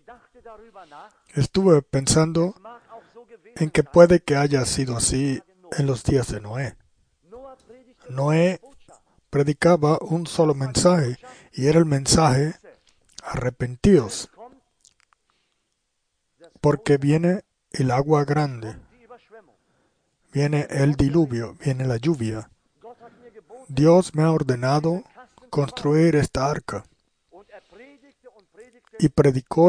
Estuve pensando en que puede que haya sido así en los días de Noé. Noé predicaba un solo mensaje, y era el mensaje: arrepentíos, porque viene el agua grande, viene el diluvio, viene la lluvia. Dios me ha ordenado construir esta arca. Y predicó,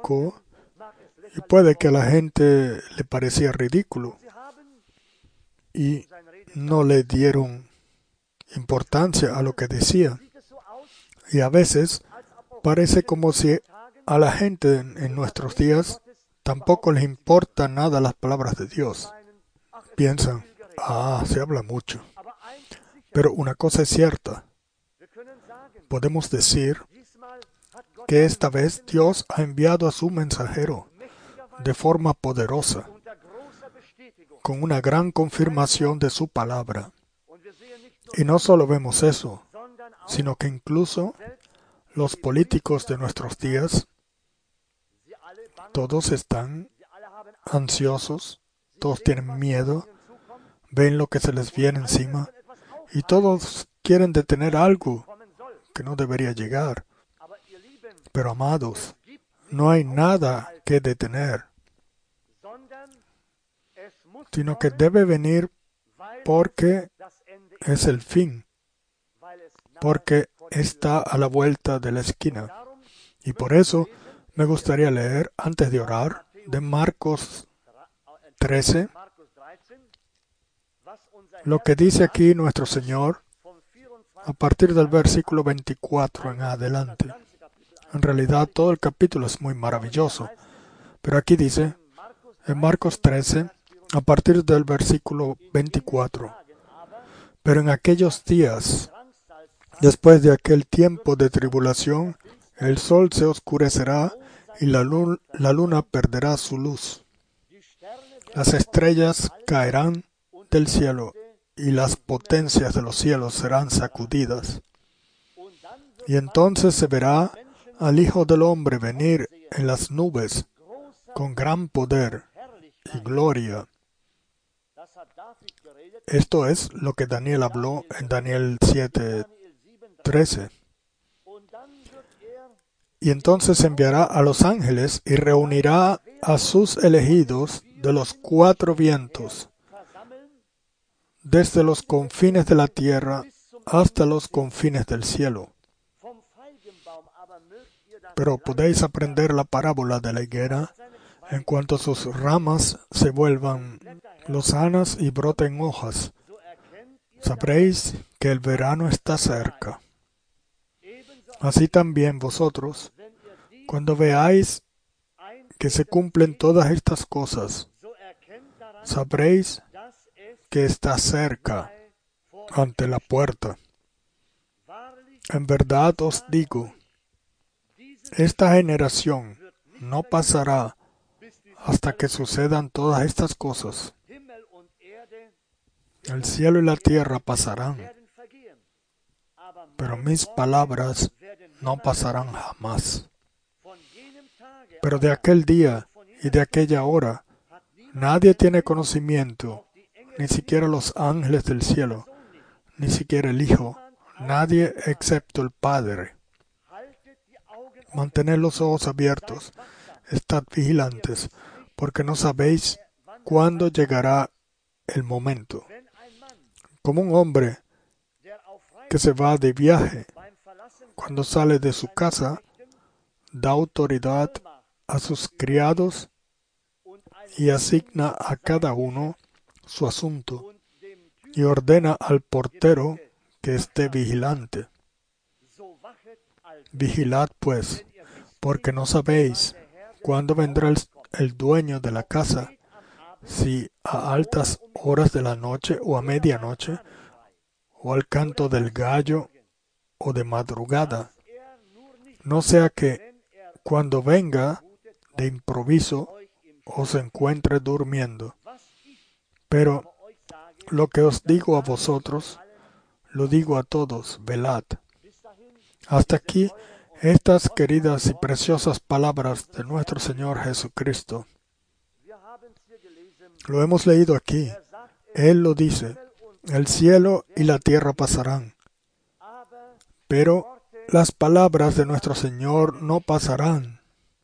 y puede que a la gente le parecía ridículo, y no le dieron importancia a lo que decía. Y a veces parece como si a la gente en nuestros días tampoco les importa nada las palabras de Dios. Piensan: se habla mucho. Pero una cosa es cierta. Podemos decir que esta vez Dios ha enviado a su mensajero de forma poderosa, con una gran confirmación de su palabra. Y no solo vemos eso, sino que incluso los políticos de nuestros días, todos están ansiosos, todos tienen miedo, ven lo que se les viene encima, y todos quieren detener algo que no debería llegar. Pero amados, no hay nada que detener, sino que debe venir porque es el fin, porque está a la vuelta de la esquina. Y por eso me gustaría leer, antes de orar, de Marcos 13, lo que dice aquí nuestro Señor a partir del versículo 24 en adelante. En realidad todo el capítulo es muy maravilloso, pero aquí dice, en Marcos 13, a partir del versículo 24: pero en aquellos días, después de aquel tiempo de tribulación, el sol se oscurecerá y la luna perderá su luz. Las estrellas caerán del cielo y las potencias de los cielos serán sacudidas. Y entonces se verá al Hijo del Hombre venir en las nubes con gran poder y gloria. Esto es lo que Daniel habló en Daniel 7:13. Y entonces enviará a los ángeles y reunirá a sus elegidos de los cuatro vientos, desde los confines de la tierra hasta los confines del cielo. Pero podéis aprender la parábola de la higuera en cuanto sus ramas se vuelvan lozanas y broten hojas. Sabréis que el verano está cerca. Así también vosotros, cuando veáis que se cumplen todas estas cosas, sabréis que está cerca, ante la puerta. En verdad os digo, esta generación no pasará hasta que sucedan todas estas cosas. El cielo y la tierra pasarán, pero mis palabras no pasarán jamás. Pero de aquel día y de aquella hora nadie tiene conocimiento, ni siquiera los ángeles del cielo, ni siquiera el Hijo, nadie excepto el Padre. Mantened los ojos abiertos, estad vigilantes, porque no sabéis cuándo llegará el momento. Como un hombre que se va de viaje, cuando sale de su casa, da autoridad a sus criados y asigna a cada uno su asunto y ordena al portero que esté vigilante. Vigilad pues, porque no sabéis cuándo vendrá el dueño de la casa, si a altas horas de la noche o a medianoche, o al canto del gallo o de madrugada. No sea que cuando venga de improviso os encuentre durmiendo. Pero lo que os digo a vosotros, lo digo a todos: velad. Hasta aquí Estas queridas y preciosas palabras de nuestro Señor Jesucristo, lo hemos leído aquí. Él lo dice, el cielo y la tierra pasarán, pero las palabras de nuestro Señor no pasarán,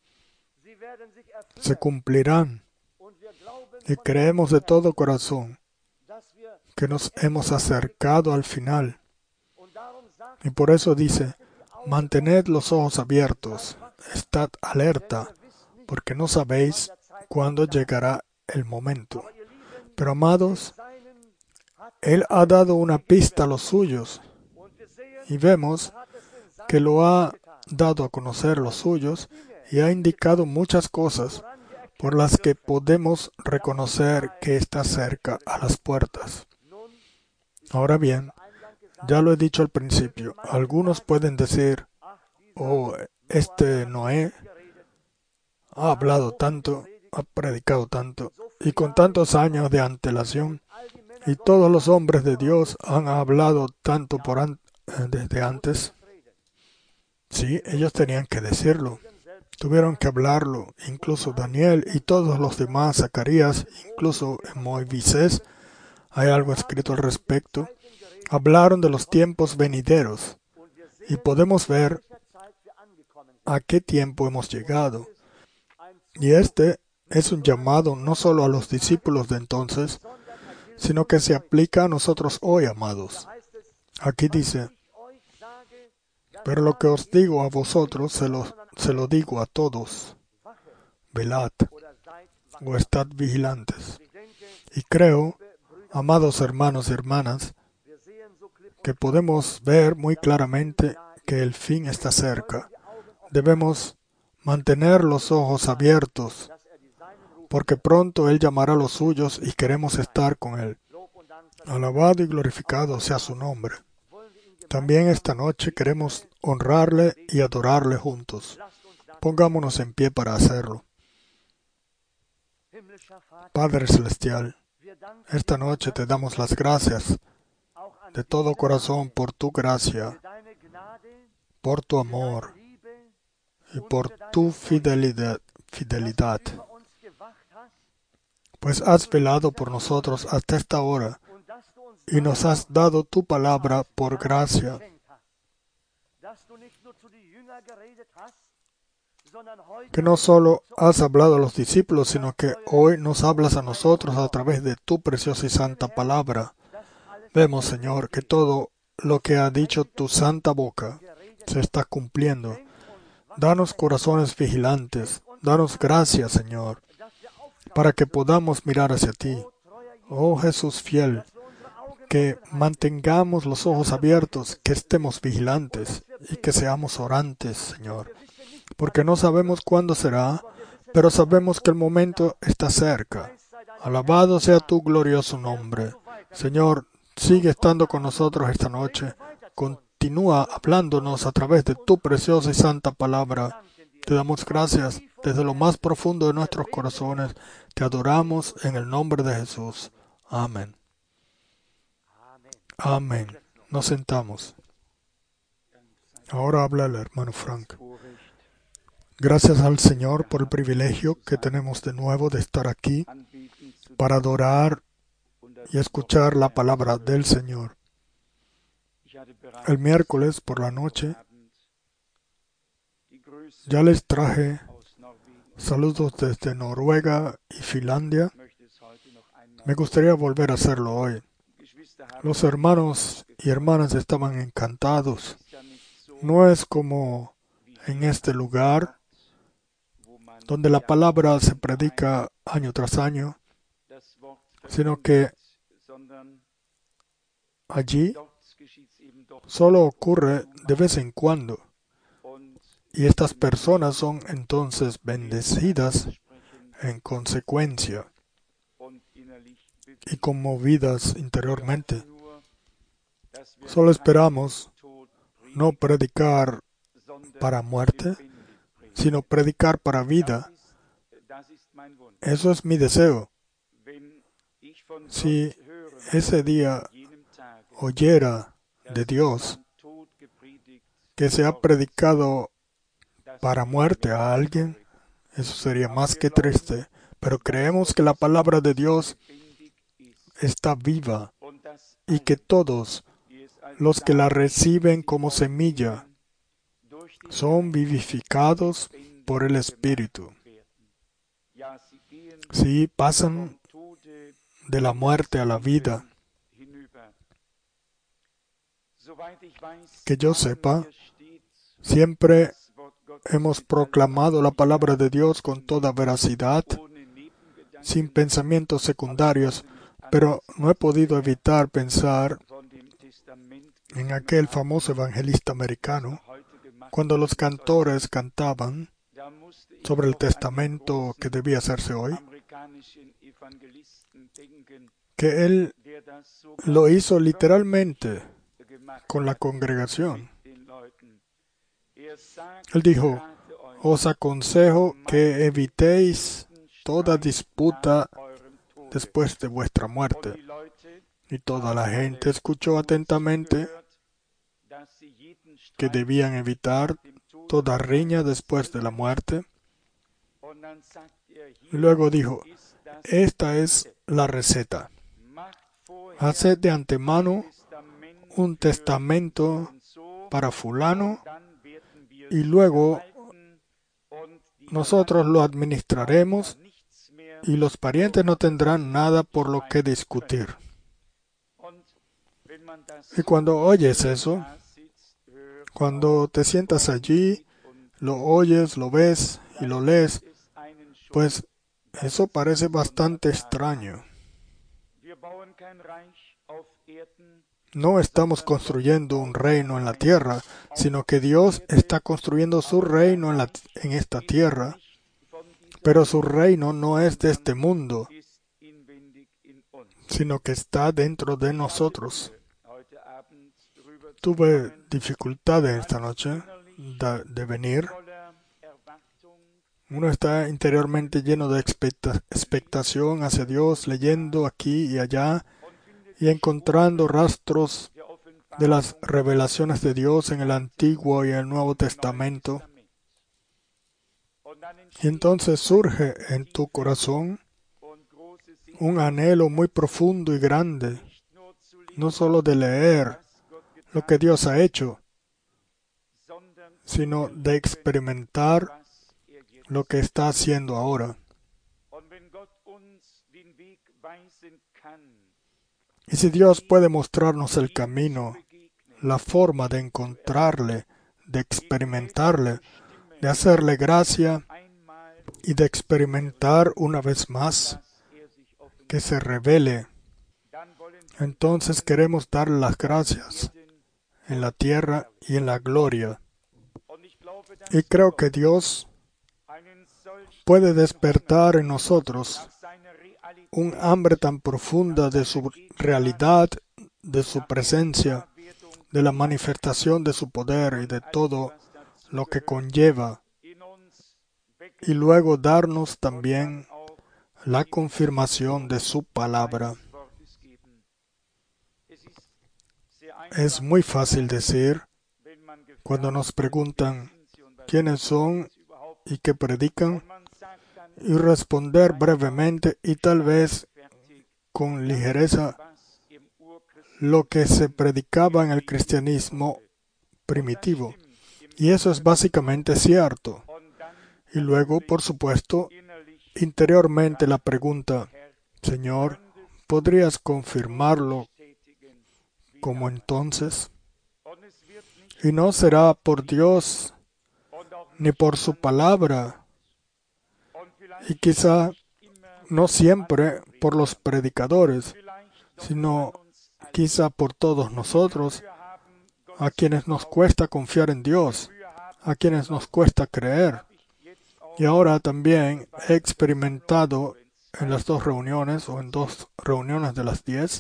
se cumplirán. Y creemos de todo corazón que nos hemos acercado al final. Y por eso dice, mantened los ojos abiertos, estad alerta, porque no sabéis cuándo llegará el momento. Pero amados, Él ha dado una pista a los suyos, y vemos que lo ha dado a conocer los suyos, y ha indicado muchas cosas por las que podemos reconocer que está cerca a las puertas. Ahora bien, ya lo he dicho al principio, algunos pueden decir, oh, Noé ha hablado tanto, ha predicado tanto, y con tantos años de antelación, y todos los hombres de Dios han hablado tanto desde antes. Sí, ellos tenían que decirlo. Tuvieron que hablarlo, incluso Daniel y todos los demás, Zacarías, incluso en Moisés, hay algo escrito al respecto. Hablaron de los tiempos venideros y podemos ver a qué tiempo hemos llegado. Y este es un llamado no solo a los discípulos de entonces, sino que se aplica a nosotros hoy, amados. Aquí dice, pero lo que os digo a vosotros se lo digo a todos. Velad o estad vigilantes. Y creo, amados hermanos y hermanas, que podemos ver muy claramente que el fin está cerca. Debemos mantener los ojos abiertos, porque pronto Él llamará a los suyos y queremos estar con Él. Alabado y glorificado sea su nombre. También esta noche queremos honrarle y adorarle juntos. Pongámonos en pie para hacerlo. Padre Celestial, esta noche te damos las gracias de todo corazón por tu gracia, por tu amor y por tu fidelidad, pues has velado por nosotros hasta esta hora y nos has dado tu palabra por gracia. Que no solo has hablado a los discípulos, sino que hoy nos hablas a nosotros a través de tu preciosa y santa palabra. Vemos, Señor, que todo lo que ha dicho tu santa boca se está cumpliendo. Danos corazones vigilantes. Danos gracia, Señor, para que podamos mirar hacia ti. Oh Jesús fiel, que mantengamos los ojos abiertos, que estemos vigilantes y que seamos orantes, Señor. Porque no sabemos cuándo será, pero sabemos que el momento está cerca. Alabado sea tu glorioso nombre. Señor, sigue estando con nosotros esta noche. Continúa hablándonos a través de tu preciosa y santa palabra. Te damos gracias desde lo más profundo de nuestros corazones. Te adoramos en el nombre de Jesús. Amén. Amén. Nos sentamos. Ahora habla el hermano Frank. Gracias al Señor por el privilegio que tenemos de nuevo de estar aquí para adorar y escuchar la palabra del Señor. El miércoles por la noche ya les traje saludos desde Noruega y Finlandia. Me gustaría volver a hacerlo hoy. Los hermanos y hermanas estaban encantados. No es como en este lugar donde la palabra se predica año tras año, sino que allí solo ocurre de vez en cuando. Y estas personas son entonces bendecidas en consecuencia y conmovidas interiormente. Solo esperamos no predicar para muerte, sino predicar para vida. Eso es mi deseo. Si ese día oyera de Dios que se ha predicado para muerte a alguien, eso sería más que triste. Pero creemos que la palabra de Dios está viva y que todos los que la reciben como semilla son vivificados por el Espíritu. Sí, pasan de la muerte a la vida. Que yo sepa, siempre hemos proclamado la palabra de Dios con toda veracidad, sin pensamientos secundarios, pero no he podido evitar pensar en aquel famoso evangelista americano, cuando los cantores cantaban sobre el testamento que debía hacerse hoy, que él lo hizo literalmente con la congregación. Él dijo: os aconsejo que evitéis toda disputa después de vuestra muerte. Y toda la gente escuchó atentamente que debían evitar toda riña después de la muerte. Y luego dijo: esta es la receta. Haced de antemano un testamento para fulano y luego nosotros lo administraremos y los parientes no tendrán nada por lo que discutir. Y cuando oyes eso, cuando te sientas allí, lo oyes, lo ves y lo lees, pues eso parece bastante extraño. No estamos construyendo un reino en la tierra, sino que Dios está construyendo su reino en esta tierra, pero su reino no es de este mundo, sino que está dentro de nosotros. Tuve dificultades esta noche de venir. Uno está interiormente lleno de expectación hacia Dios, leyendo aquí y allá y encontrando rastros de las revelaciones de Dios en el Antiguo y el Nuevo Testamento. Y entonces surge en tu corazón un anhelo muy profundo y grande, no solo de leer lo que Dios ha hecho, sino de experimentar lo que está haciendo ahora. Y si Dios puede mostrarnos el camino, la forma de encontrarle, de experimentarle, de hacerle gracia y de experimentar una vez más que se revele, entonces queremos darle las gracias en la tierra y en la gloria. Y creo que Dios puede despertar en nosotros un hambre tan profunda de su realidad, de su presencia, de la manifestación de su poder y de todo lo que conlleva, y luego darnos también la confirmación de su palabra. Es muy fácil decir, cuando nos preguntan quiénes son y qué predican, y responder brevemente y tal vez con ligereza lo que se predicaba en el cristianismo primitivo. Y eso es básicamente cierto. Y luego, por supuesto, interiormente la pregunta: Señor, ¿podrías confirmarlo como entonces? Y no será por Dios ni por su palabra, y quizá no siempre por los predicadores, sino quizá por todos nosotros, a quienes nos cuesta confiar en Dios, a quienes nos cuesta creer. Y ahora también he experimentado en las 2 reuniones, o en 2 reuniones de las 10,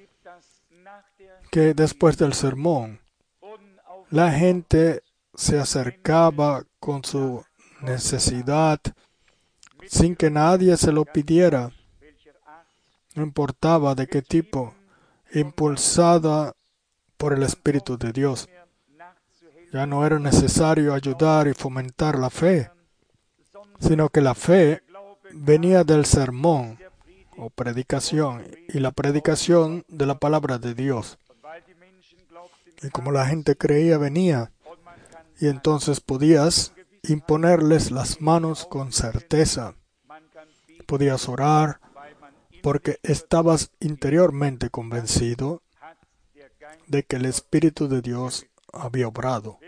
que después del sermón, la gente se acercaba con su necesidad sin que nadie se lo pidiera. No importaba de qué tipo, impulsada por el Espíritu de Dios. Ya no era necesario ayudar y fomentar la fe, sino que la fe venía del sermón o predicación y la predicación de la palabra de Dios. Y como la gente creía, venía, y entonces podías imponerles las manos con certeza. Podías orar porque estabas interiormente convencido de que el Espíritu de Dios había obrado.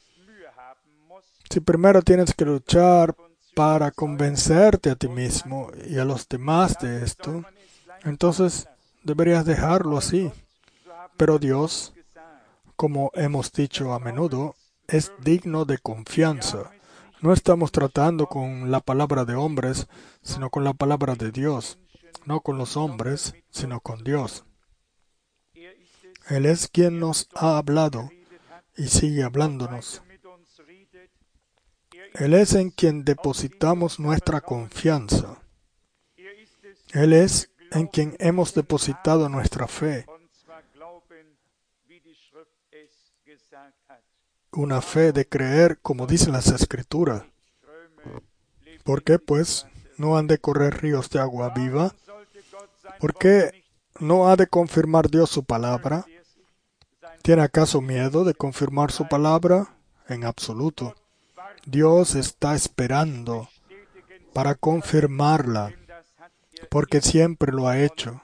Si primero tienes que luchar para convencerte a ti mismo y a los demás de esto, entonces deberías dejarlo así. Pero Dios, como hemos dicho a menudo, es digno de confianza. No estamos tratando con la palabra de hombres, sino con la palabra de Dios. No con los hombres, sino con Dios. Él es quien nos ha hablado y sigue hablándonos. Él es en quien depositamos nuestra confianza. Él es en quien hemos depositado nuestra fe. Una fe de creer, como dicen las Escrituras. ¿Por qué, pues, no han de correr ríos de agua viva? ¿Por qué no ha de confirmar Dios su palabra? ¿Tiene acaso miedo de confirmar su palabra? En absoluto. Dios está esperando para confirmarla, porque siempre lo ha hecho.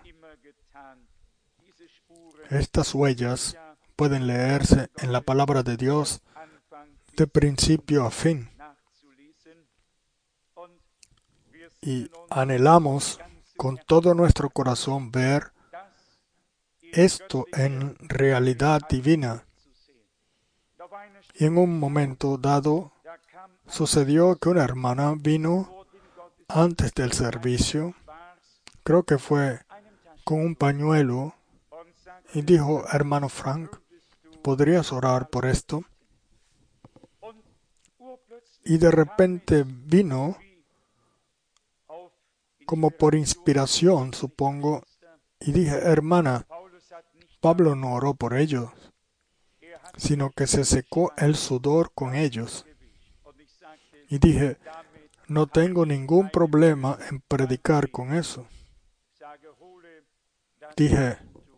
Estas huellas pueden leerse en la palabra de Dios de principio a fin. Y anhelamos con todo nuestro corazón ver esto en realidad divina. Y en un momento dado sucedió que una hermana vino antes del servicio, creo que fue con un pañuelo, y dijo: hermano Frank, ¿podrías orar por esto? Y de repente vino, como por inspiración, supongo, y dije: hermana, Pablo no oró por ellos, sino que se secó el sudor con ellos. Y dije: no tengo ningún problema en predicar con eso. Dije: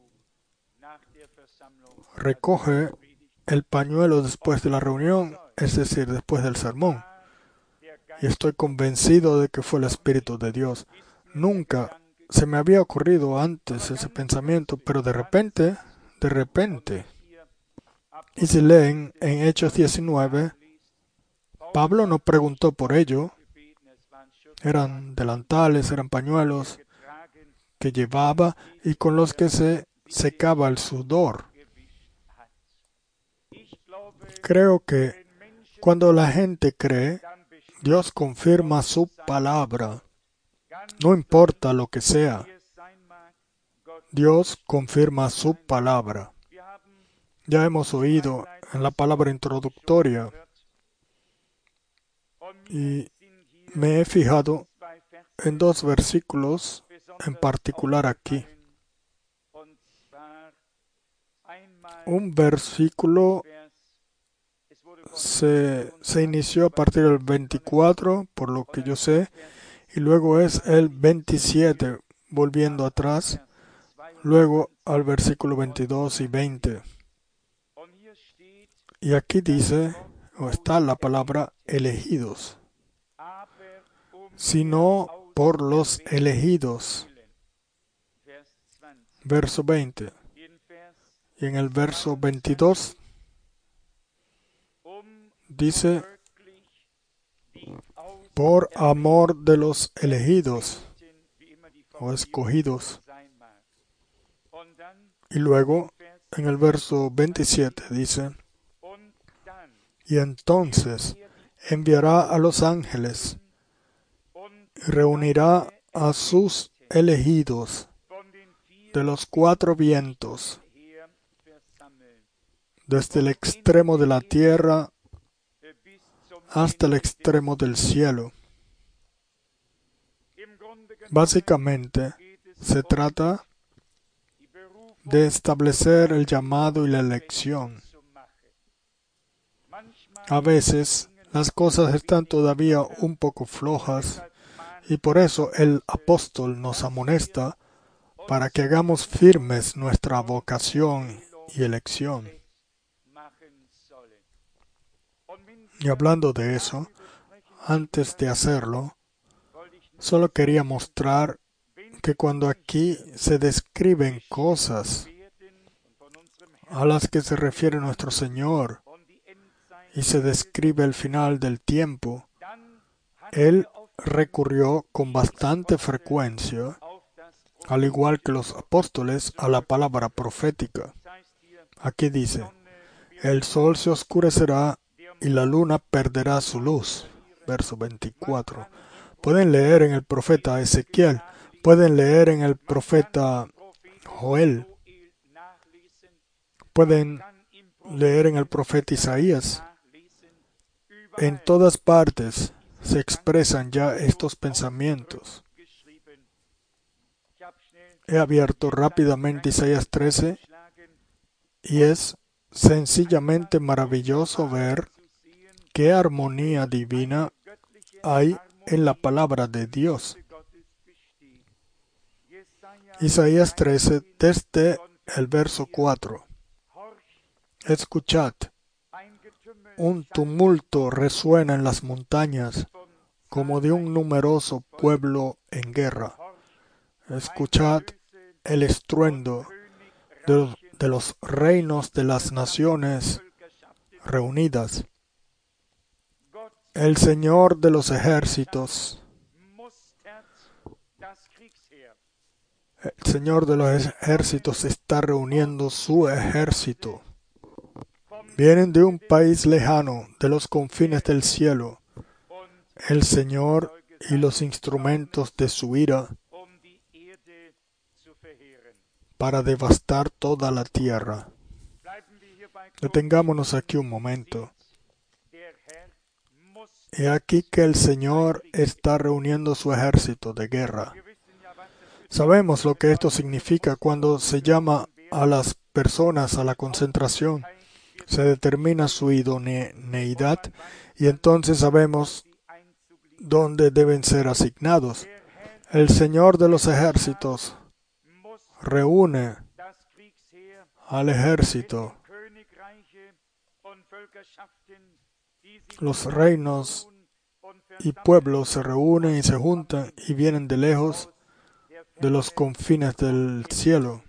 recoge el pañuelo después de la reunión, es decir, después del sermón. Y estoy convencido de que fue el Espíritu de Dios. Nunca se me había ocurrido antes ese pensamiento, pero de repente, y si leen en Hechos 19, Pablo no preguntó por ello. Eran delantales, eran pañuelos que llevaba y con los que se secaba el sudor. Creo que cuando la gente cree, Dios confirma su palabra. No importa lo que sea, Dios confirma su palabra. Ya hemos oído en la palabra introductoria y me he fijado en dos versículos en particular aquí. Un versículo se inició a partir del 24, por lo que yo sé, y luego es el 27, volviendo atrás, luego al versículo 22 y 20. Y aquí dice, o está la palabra elegidos, sino por los elegidos. Verso 20. Y en el verso 22 dice: por amor de los elegidos o escogidos. Y luego en el verso 27 dice: y entonces enviará a los ángeles y reunirá a sus elegidos de los cuatro vientos, desde el extremo de la tierra hasta el extremo del cielo. Básicamente, se trata de establecer el llamado y la elección. A veces las cosas están todavía un poco flojas y por eso el apóstol nos amonesta para que hagamos firmes nuestra vocación y elección. Y hablando de eso, antes de hacerlo, solo quería mostrar que cuando aquí se describen cosas a las que se refiere nuestro Señor y se describe el final del tiempo, Él recurrió con bastante frecuencia, al igual que los apóstoles, a la palabra profética. Aquí dice, el sol se oscurecerá y la luna perderá su luz. Verso 24. Pueden leer en el profeta Ezequiel, pueden leer en el profeta Joel, pueden leer en el profeta Isaías. En todas partes se expresan ya estos pensamientos. He abierto rápidamente Isaías 13 y es sencillamente maravilloso ver qué armonía divina hay en la palabra de Dios. Isaías 13, desde el verso 4. Escuchad, un tumulto resuena en las montañas, como de un numeroso pueblo en guerra. Escuchad el estruendo de los reinos de las naciones reunidas. El Señor de los ejércitos está reuniendo su ejército. Vienen de un país lejano, de los confines del cielo, el Señor y los instrumentos de su ira para devastar toda la tierra. Detengámonos aquí un momento. He aquí que el Señor está reuniendo su ejército de guerra. Sabemos lo que esto significa cuando se llama a las personas a la concentración. Se determina su idoneidad y entonces sabemos dónde deben ser asignados. El Señor de los ejércitos reúne al ejército. Los reinos y pueblos se reúnen y se juntan y vienen de lejos, de los confines del cielo.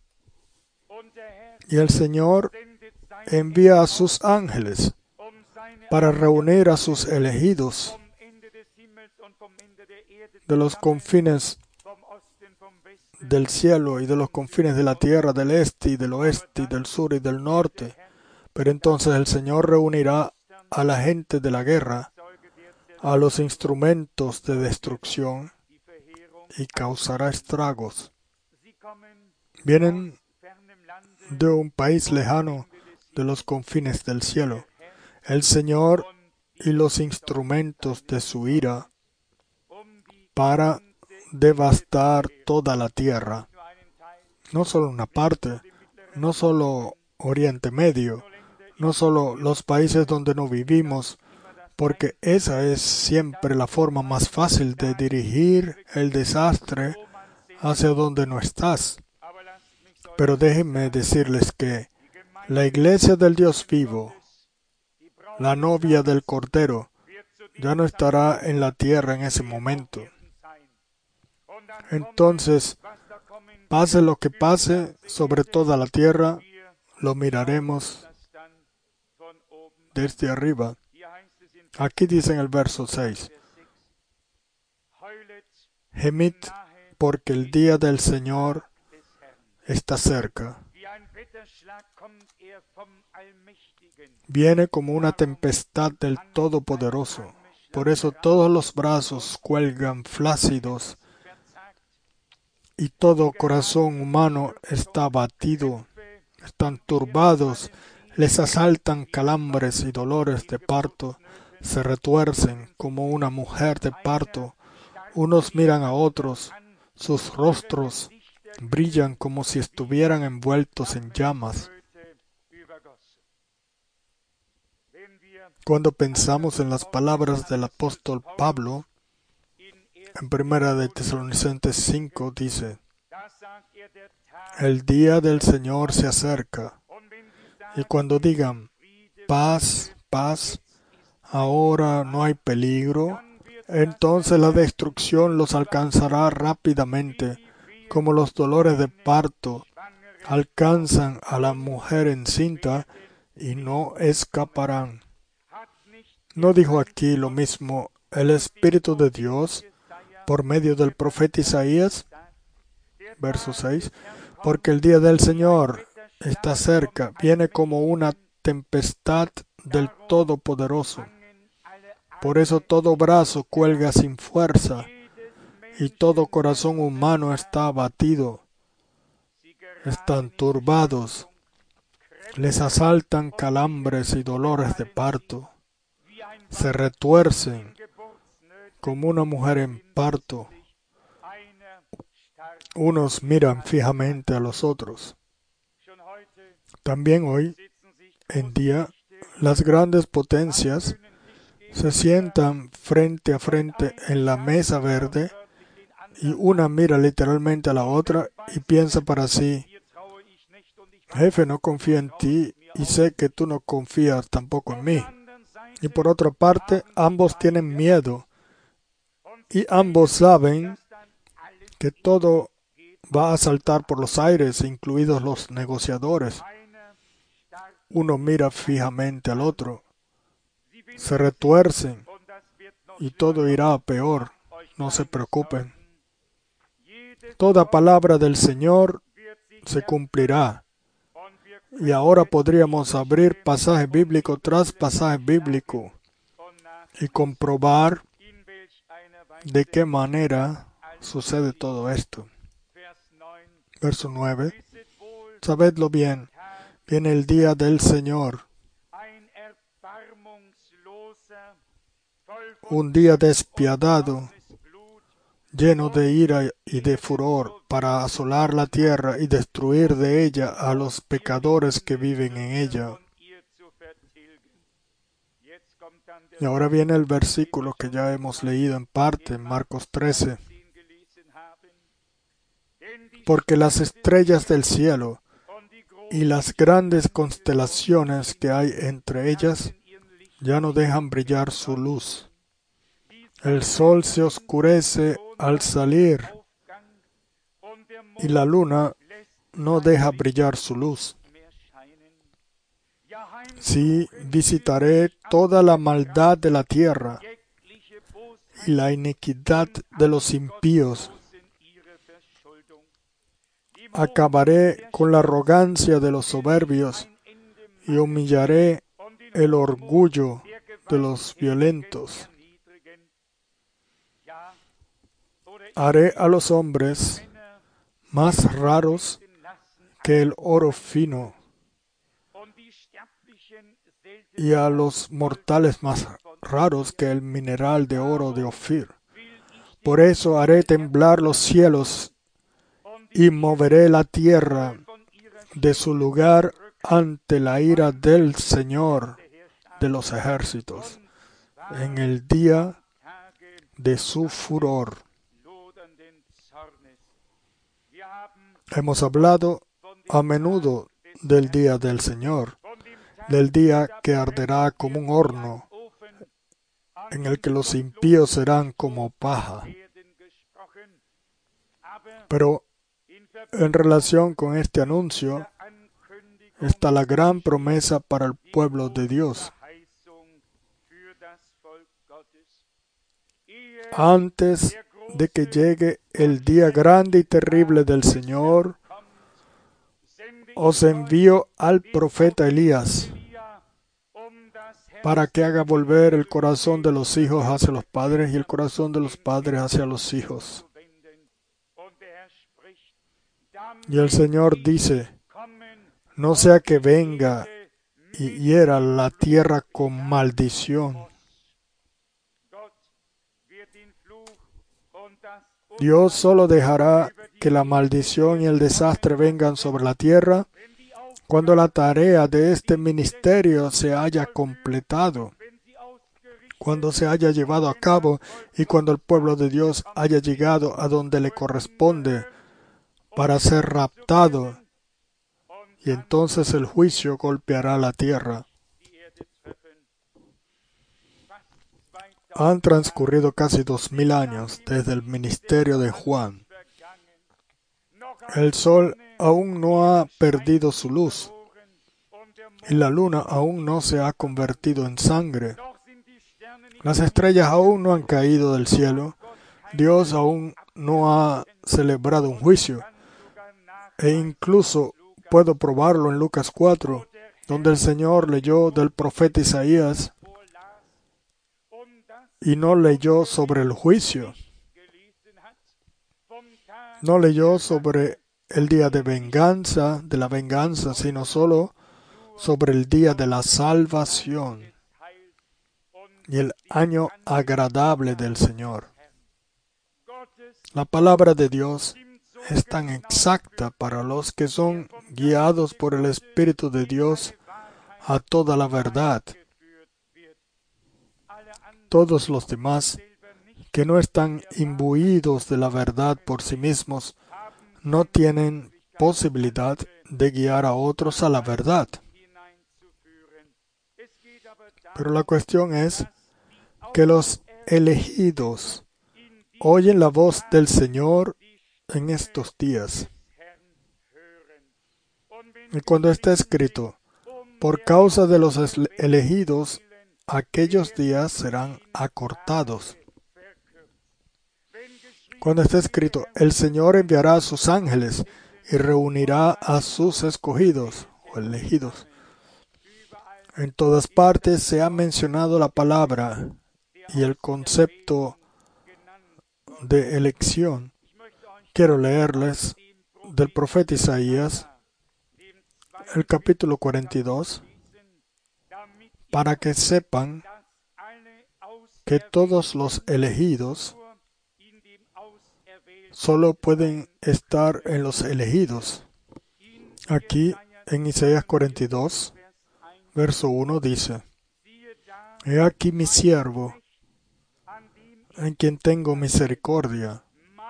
Y el Señor envía a sus ángeles para reunir a sus elegidos de los confines del cielo y de los confines de la tierra, del este y del oeste y del sur y del norte. Pero entonces el Señor reunirá a la gente de la guerra, a los instrumentos de destrucción y causará estragos. Vienen de un país lejano, de los confines del cielo. El Señor y los instrumentos de su ira para devastar toda la tierra. No solo una parte, no solo Oriente Medio, no solo los países donde no vivimos, porque esa es siempre la forma más fácil de dirigir el desastre hacia donde no estás. Pero déjenme decirles que la iglesia del Dios vivo, la novia del Cordero, ya no estará en la tierra en ese momento. Entonces, pase lo que pase sobre toda la tierra, lo miraremos desde arriba. Aquí dice en el verso 6, gemid porque el día del Señor está cerca. Viene como una tempestad del Todopoderoso. Por eso todos los brazos cuelgan flácidos y todo corazón humano está abatido. Están turbados, les asaltan calambres y dolores de parto, se retuercen como una mujer de parto. Unos miran a otros, sus rostros brillan como si estuvieran envueltos en llamas. Cuando pensamos en las palabras del apóstol Pablo, en 1 de Tesalonicenses 5 dice, el día del Señor se acerca, y cuando digan, paz, paz, ahora no hay peligro, entonces la destrucción los alcanzará rápidamente, como los dolores de parto alcanzan a la mujer encinta y no escaparán. ¿No dijo aquí lo mismo el Espíritu de Dios por medio del profeta Isaías? Verso 6. Porque el día del Señor está cerca, viene como una tempestad del Todopoderoso. Por eso todo brazo cuelga sin fuerza y todo corazón humano está abatido. Están turbados, les asaltan calambres y dolores de parto. Se retuercen como una mujer en parto. Unos miran fijamente a los otros. También hoy en día, las grandes potencias se sientan frente a frente en la mesa verde y una mira literalmente a la otra y piensa para sí, jefe, no confío en ti y sé que tú no confías tampoco en mí. Y por otra parte, ambos tienen miedo y ambos saben que todo va a saltar por los aires, incluidos los negociadores. Uno mira fijamente al otro, se retuercen y todo irá a peor. No se preocupen. Toda palabra del Señor se cumplirá. Y ahora podríamos abrir pasaje bíblico tras pasaje bíblico y comprobar de qué manera sucede todo esto. Verso 9. Sabedlo bien, viene el día del Señor, un día despiadado, lleno de ira y de furor, para asolar la tierra y destruir de ella a los pecadores que viven en ella. Y ahora viene el versículo que ya hemos leído en parte, en Marcos 13. Porque las estrellas del cielo y las grandes constelaciones que hay entre ellas ya no dejan brillar su luz. El sol se oscurece al salir y la luna no deja brillar su luz. Sí, visitaré toda la maldad de la tierra y la iniquidad de los impíos. Acabaré con la arrogancia de los soberbios y humillaré el orgullo de los violentos. Haré a los hombres más raros que el oro fino y a los mortales más raros que el mineral de oro de Ofir. Por eso haré temblar los cielos y moveré la tierra de su lugar ante la ira del Señor de los ejércitos, en el día de su furor. Hemos hablado a menudo del día del Señor, del día que arderá como un horno, en el que los impíos serán como paja. Pero en relación con este anuncio está la gran promesa para el pueblo de Dios. Antes de que llegue el día grande y terrible del Señor, os envío al profeta Elías para que haga volver el corazón de los hijos hacia los padres y el corazón de los padres hacia los hijos. Y el Señor dice, no sea que venga y hiera la tierra con maldición. Dios solo dejará que la maldición y el desastre vengan sobre la tierra cuando la tarea de este ministerio se haya completado. cuando se haya llevado a cabo y cuando el pueblo de Dios haya llegado a donde le corresponde para ser raptado, y entonces el juicio golpeará la tierra. Han transcurrido casi 2000 años desde el ministerio de Juan. El sol aún no ha perdido su luz y la luna aún no se ha convertido en sangre. Las estrellas aún no han caído del cielo. Dios aún no ha celebrado un juicio. E incluso puedo probarlo en Lucas 4, donde el Señor leyó del profeta Isaías y no leyó sobre el juicio. No leyó sobre el día de la venganza, sino solo sobre el día de la salvación y el año agradable del Señor. La palabra de Dios es tan exacta para los que son guiados por el Espíritu de Dios a toda la verdad. Todos los demás que no están imbuidos de la verdad por sí mismos no tienen posibilidad de guiar a otros a la verdad. Pero la cuestión es que los elegidos oyen la voz del Señor en estos días. Y cuando está escrito, por causa de los elegidos, aquellos días serán acortados. Cuando está escrito, el Señor enviará a sus ángeles y reunirá a sus escogidos o elegidos. En todas partes se ha mencionado la palabra y el concepto de elección. Quiero leerles del profeta Isaías, el capítulo 42, para que sepan que todos los elegidos solo pueden estar en los elegidos. Aquí, en Isaías 42, verso 1 dice: He aquí mi siervo, en quien tengo misericordia,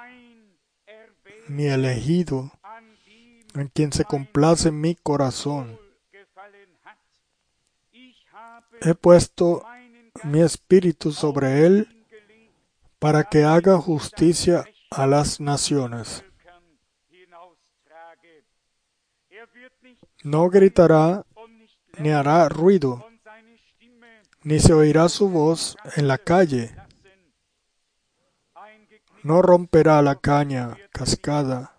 mi elegido, en quien se complace mi corazón. He puesto mi espíritu sobre él para que haga justicia a las naciones. No gritará ni hará ruido, ni se oirá su voz en la calle. No romperá la caña cascada,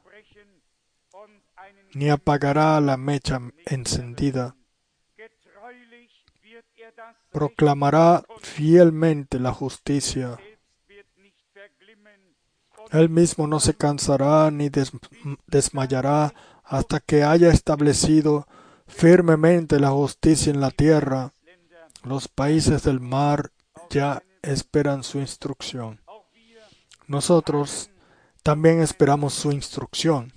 ni apagará la mecha encendida. Proclamará fielmente la justicia. Él mismo no se cansará ni desmayará hasta que haya establecido firmemente la justicia en la tierra. Los países del mar ya esperan su instrucción. Nosotros también esperamos su instrucción.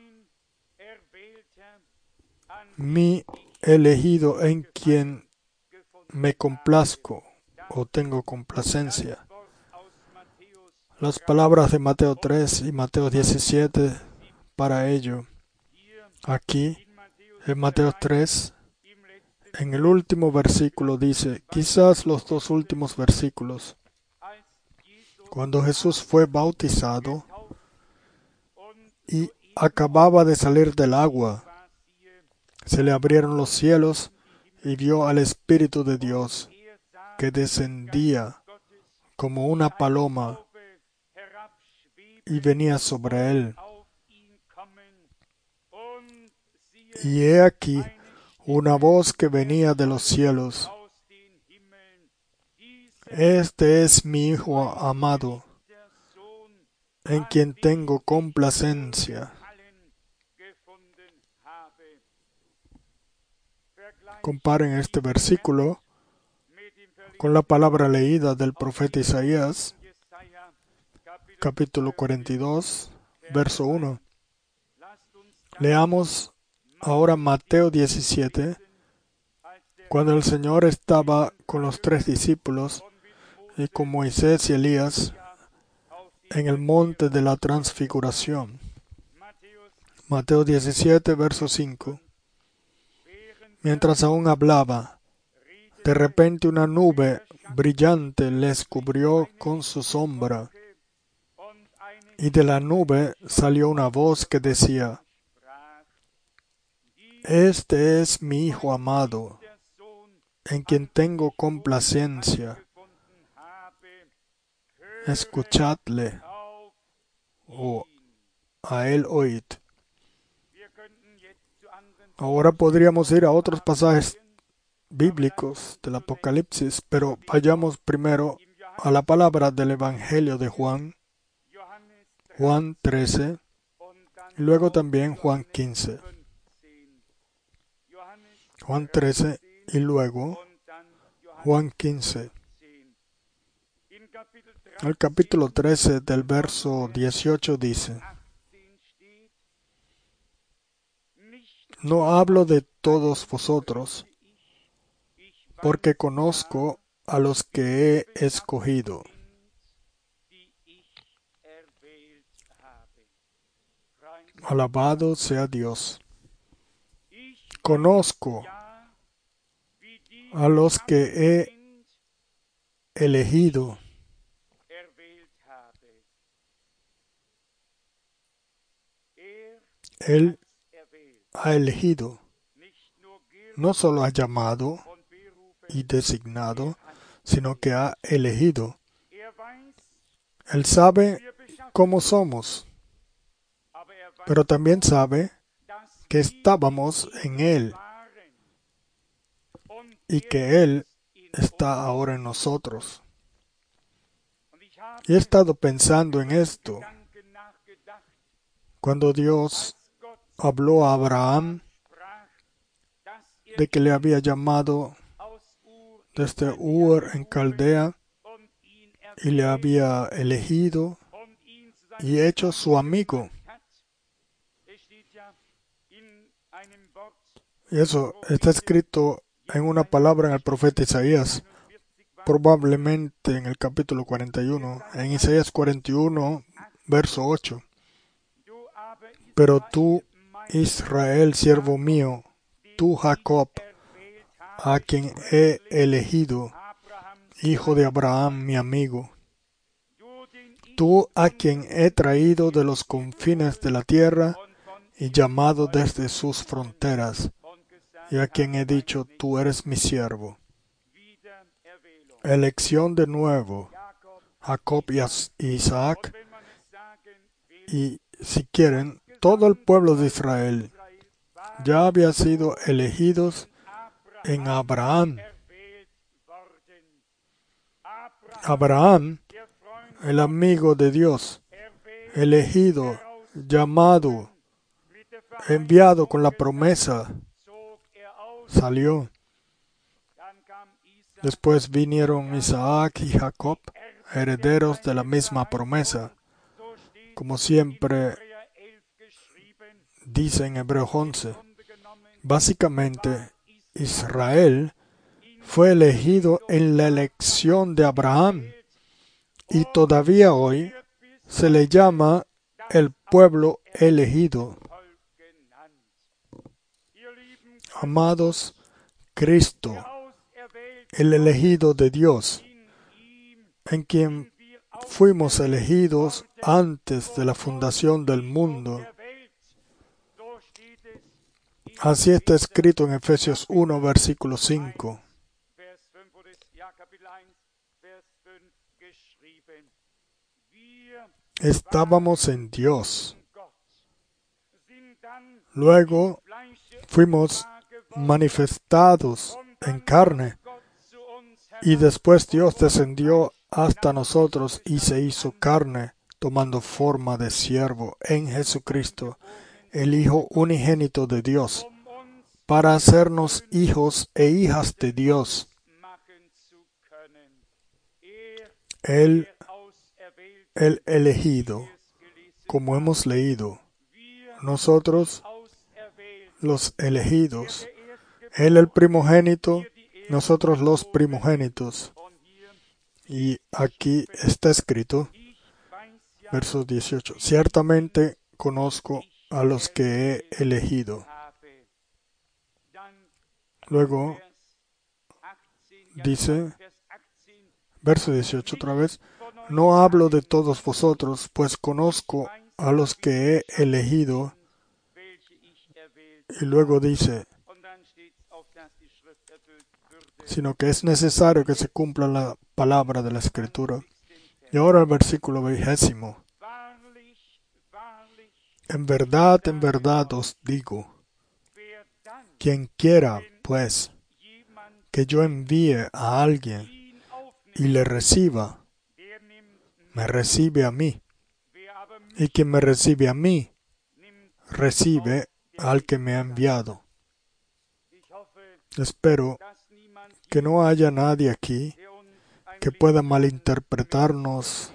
Mi elegido en quien me complazco o tengo complacencia. Las palabras de Mateo 3 y Mateo 17 para ello. Aquí, en Mateo 3, en el último versículo dice, quizás los dos últimos versículos, cuando Jesús fue bautizado y acababa de salir del agua, se le abrieron los cielos y vio al Espíritu de Dios que descendía como una paloma y venía sobre él. Y he aquí una voz que venía de los cielos. Este es mi Hijo amado, en quien tengo complacencia. Comparen este versículo con la palabra leída del profeta Isaías, capítulo 42, verso 1. Leamos ahora Mateo 17, cuando el Señor estaba con los 3 discípulos y con Moisés y Elías en el monte de la transfiguración. Mateo 17, verso 5. Mientras aún hablaba, de repente una nube brillante les cubrió con su sombra, y de la nube salió una voz que decía: Este es mi Hijo amado, en quien tengo complacencia. Escuchadle, o a él oíd. Ahora podríamos ir a otros pasajes bíblicos del Apocalipsis, pero vayamos primero a la palabra del Evangelio de Juan, Juan 13, y luego también Juan 15. Juan 13 y luego Juan 15. El capítulo 13 del verso 18 dice: No hablo de todos vosotros, porque conozco a los que he escogido. Alabado sea Dios. Conozco a los que he elegido. Él ha elegido, no solo ha llamado y designado, sino que ha elegido. Él sabe cómo somos, pero también sabe que estábamos en Él y que Él está ahora en nosotros. Y he estado pensando en esto. Cuando Dios habló a Abraham de que le había llamado desde Ur en Caldea y le había elegido y hecho su amigo. Y eso está escrito en una palabra en el profeta Isaías, probablemente en el capítulo 41, en Isaías 41, verso 8. Pero tú, Israel, siervo mío, tú, Jacob, a quien he elegido, hijo de Abraham, mi amigo, tú a quien he traído de los confines de la tierra y llamado desde sus fronteras, y a quien he dicho, tú eres mi siervo. Elección de nuevo, Jacob y Isaac, y si quieren, todo el pueblo de Israel ya había sido elegidos en Abraham. Abraham, el amigo de Dios, elegido, llamado, enviado con la promesa, salió. Después vinieron Isaac y Jacob, herederos de la misma promesa. Como siempre dice en Hebreos 11, básicamente Israel fue elegido en la elección de Abraham y todavía hoy se le llama el pueblo elegido. Amados, Cristo, el elegido de Dios, en quien fuimos elegidos antes de la fundación del mundo. Así está escrito en Efesios 1, versículo 5. Estábamos en Dios. Luego fuimos manifestados en carne. Y después Dios descendió hasta nosotros y se hizo carne, tomando forma de siervo en Jesucristo, el Hijo unigénito de Dios, para hacernos hijos e hijas de Dios. Él, el elegido, como hemos leído, nosotros los elegidos, Él el primogénito, nosotros los primogénitos. Y aquí está escrito, verso 18, ciertamente conozco a los que he elegido. Luego dice, verso 18 otra vez, no hablo de todos vosotros, pues conozco a los que he elegido. Y luego dice, sino que es necesario que se cumpla la palabra de la Escritura. Y ahora el versículo 20. En verdad os digo, quien quiera, pues, que yo envíe a alguien y le reciba, me recibe a mí. Y quien me recibe a mí, recibe al que me ha enviado. Espero que no haya nadie aquí que pueda malinterpretarnos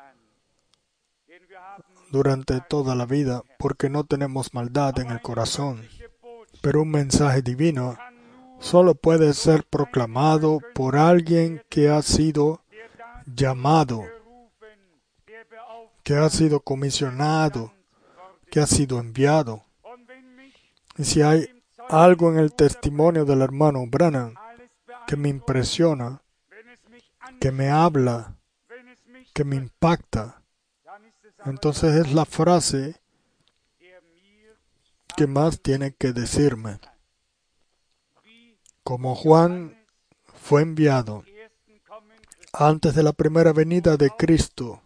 durante toda la vida, porque no tenemos maldad en el corazón. Pero un mensaje divino solo puede ser proclamado por alguien que ha sido llamado, que ha sido comisionado, que ha sido enviado. Y si hay algo en el testimonio del hermano Branham que me impresiona, que me habla, que me impacta, entonces es la frase que más tiene que decirme. Como Juan fue enviado antes de la primera venida de Cristo,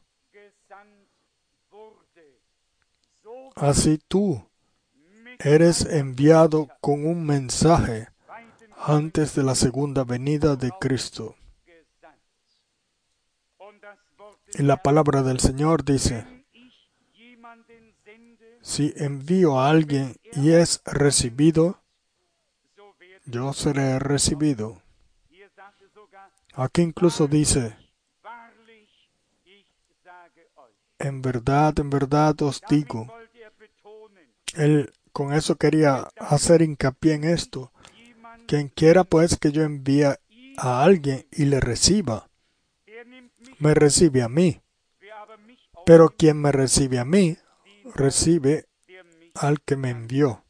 así tú eres enviado con un mensaje antes de la segunda venida de Cristo. Y la palabra del Señor dice, si envío a alguien y es recibido, yo seré recibido. Aquí incluso dice, en verdad os digo. Él con eso quería hacer hincapié en esto. Quien quiera pues que yo envíe a alguien y le reciba, me recibe a mí. Pero quien me recibe a mí, recibe al que me envió.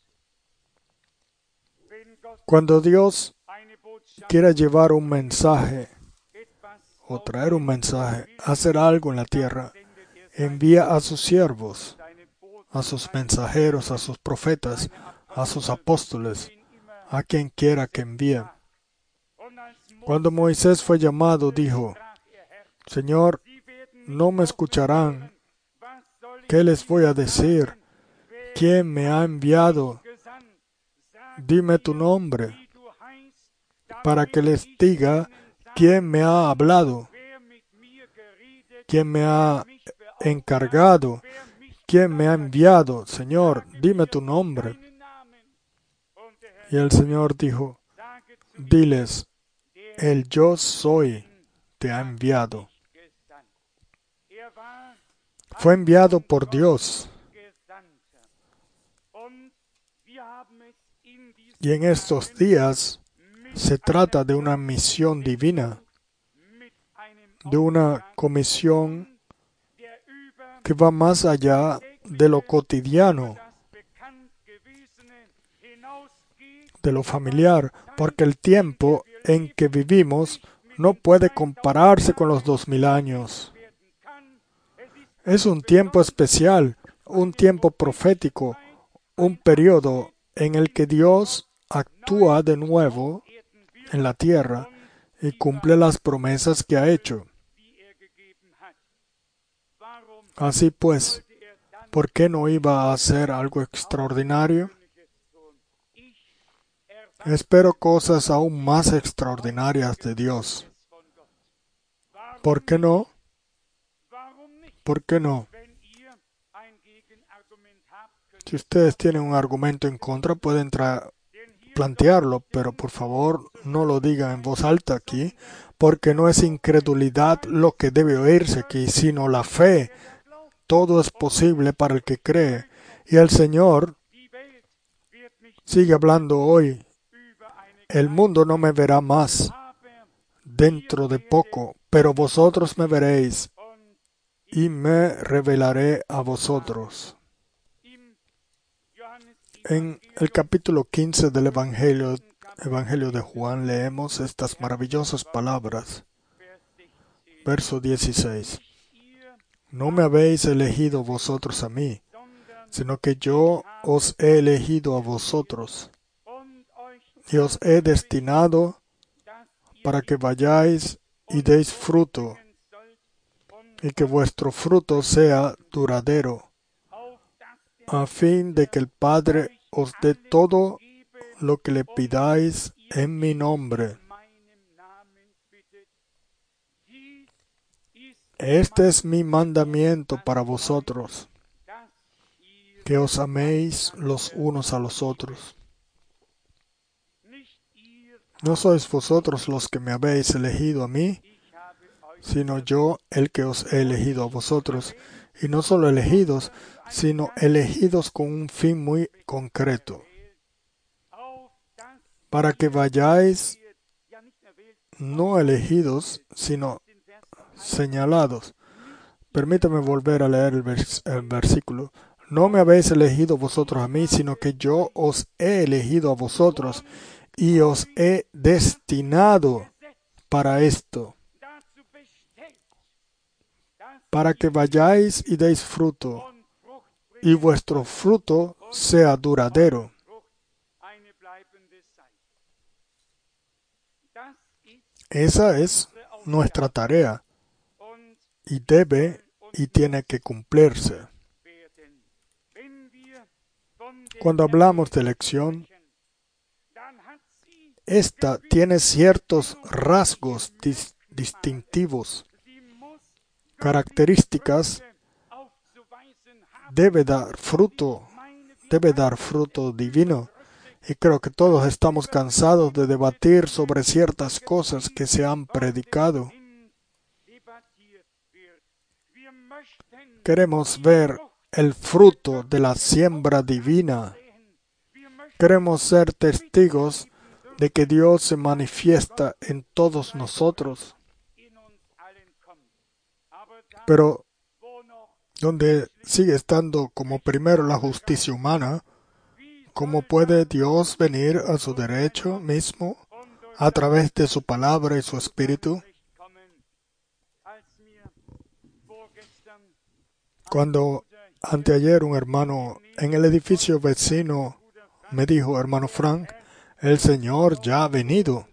Cuando Dios quiera llevar un mensaje o traer un mensaje, hacer algo en la tierra, envía a sus siervos, a sus mensajeros, a sus profetas, a sus apóstoles, a quien quiera que envíe. Cuando Moisés fue llamado, dijo, Señor, no me escucharán. ¿Qué les voy a decir? ¿Quién me ha enviado? Dime tu nombre, para que les diga quién me ha hablado, quién me ha encargado, quién me ha enviado. Señor, dime tu nombre. Y el Señor dijo, diles, el yo soy te ha enviado. Fue enviado por Dios. Y en estos días se trata de una misión divina, de una comisión que va más allá de lo cotidiano, de lo familiar, porque el tiempo en que vivimos no puede compararse con los 2000 años. Es un tiempo especial, un tiempo profético, un periodo en el que Dios actúa de nuevo en la tierra y cumple las promesas que ha hecho. Así pues, ¿por qué no iba a hacer algo extraordinario? Espero cosas aún más extraordinarias de Dios. ¿Por qué no? ¿Por qué no? Si ustedes tienen un argumento en contra, pueden plantearlo, pero por favor no lo digan en voz alta aquí, porque no es incredulidad lo que debe oírse aquí, sino la fe. Todo es posible para el que cree. Y el Señor sigue hablando hoy. El mundo no me verá más dentro de poco, pero vosotros me veréis y me revelaré a vosotros. En el capítulo 15 del Evangelio de Juan leemos estas maravillosas palabras. Verso 16. No me habéis elegido vosotros a mí, sino que yo os he elegido a vosotros y os he destinado para que vayáis y deis fruto, y que vuestro fruto sea duradero, a fin de que el Padre os dé todo lo que le pidáis en mi nombre. Este es mi mandamiento para vosotros, que os améis los unos a los otros. No sois vosotros los que me habéis elegido a mí, sino yo el que os he elegido a vosotros. Y no solo elegidos, sino elegidos con un fin muy concreto, para que vayáis, no elegidos, sino señalados. Permítame volver a leer el versículo. No me habéis elegido vosotros a mí, sino que yo os he elegido a vosotros y os he destinado para esto, para que vayáis y deis fruto, y vuestro fruto sea duradero. Esa es nuestra tarea, y debe y tiene que cumplirse. Cuando hablamos de elección, esta tiene ciertos rasgos distintivos, características. Debe dar fruto divino. Y creo que todos estamos cansados de debatir sobre ciertas cosas que se han predicado. Queremos ver el fruto de la siembra divina. Queremos ser testigos de que Dios se manifiesta en todos nosotros. Pero donde sigue estando como primero la justicia humana, ¿cómo puede Dios venir a su derecho mismo a través de su palabra y su espíritu? Cuando anteayer un hermano en el edificio vecino me dijo, hermano Frank, el Señor ya ha venido.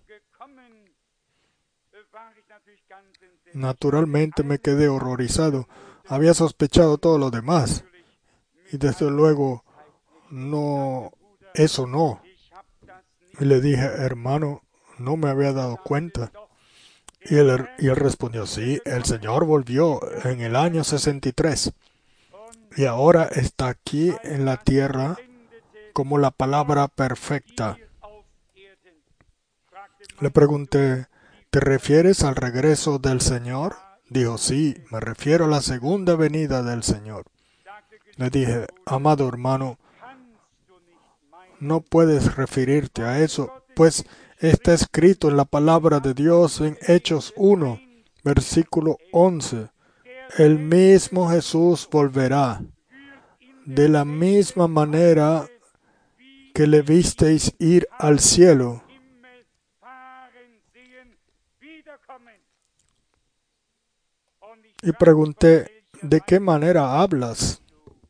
Naturalmente me quedé horrorizado. Había sospechado todo lo demás. Y desde luego, no, eso no. Y le dije, hermano, no me había dado cuenta. Y él respondió, sí, el Señor volvió en el año 63. Y ahora está aquí en la tierra como la palabra perfecta. Le pregunté, ¿te refieres al regreso del Señor? Dijo, sí, me refiero a la segunda venida del Señor. Le dije, amado hermano, no puedes referirte a eso, pues está escrito en la palabra de Dios en Hechos 1, versículo 11. El mismo Jesús volverá, de la misma manera que le visteis ir al cielo. Y pregunté, ¿de qué manera hablas?